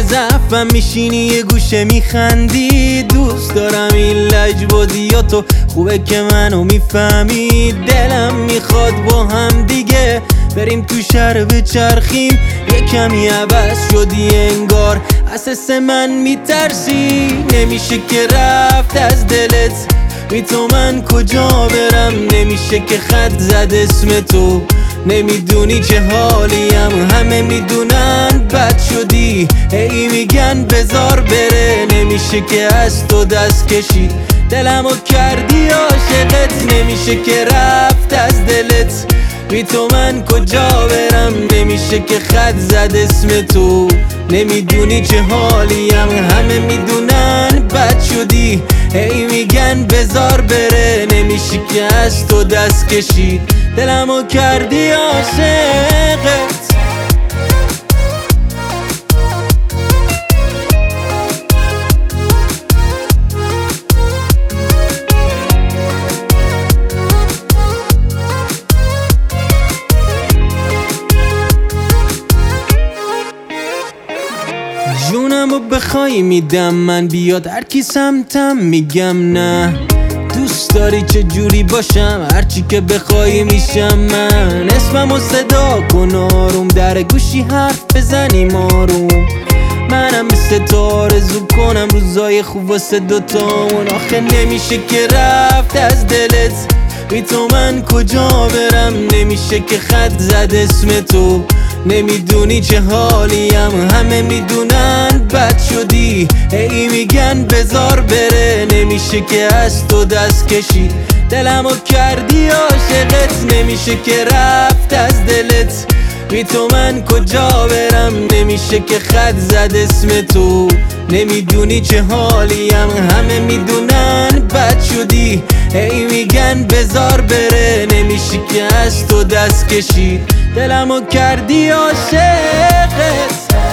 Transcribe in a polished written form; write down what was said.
ضعفم میشینی یه گوشه میخندی. دوست دارم این لجبازیاتو، خوبه که منو میفهمی. دلم میخواد با هم دیگه بریم تو شهر بچرخیم. یه کمی عوض شدی انگار، از حس من میترسی. نمیشه که رفت از دلت، بی تو من کجا برم؟ نمیشه که خط زد اسم تو، نمیدونی چه حالیم. همه میدونن بد شدی، هی میگن بذار بره. نمیشه که از تو دست کشید، دلمو کردی عاشقت. نمیشه که رفت از دلت، بی تو من کجا برم؟ نمیشه که خط زد اسم تو، نمیدونی چه حالیم. همه میدونن بد شدی، هی میگن بذار بره. نمیشه که از تو دست کشید، دلمو کردی عاشقت. جونمو بخوای میدم من، بیاد هر کی سمتم میگم نه. دوست داری چه جوری باشم، هرچی که بخوای میشم من. اسممو صدا کن آروم، در گوشی حرف بزنیم آروم. منم مثل تو آرزو کنم روزای خوب واسه دوتامون. آخه نمیشه که رفت از دلت، بی تو من کجا برم؟ نمیشه که خط زد اسم تو، نمیدونی چه حالیم. همه میدونن بد شدی، هی میگن بذار بره. نمیشه که از تو دست کشید، دلمو کردی عاشقت. نمیشه که رفت از دلت، بی تو من کجا برم؟ نمیشه که خط زد اسم تو، نمیدونی چه حالیم. همه میدونن بد شدی، هی میگن بذار بره. نمیشه که از تو دست کشید، دلمو کردی عاشقت.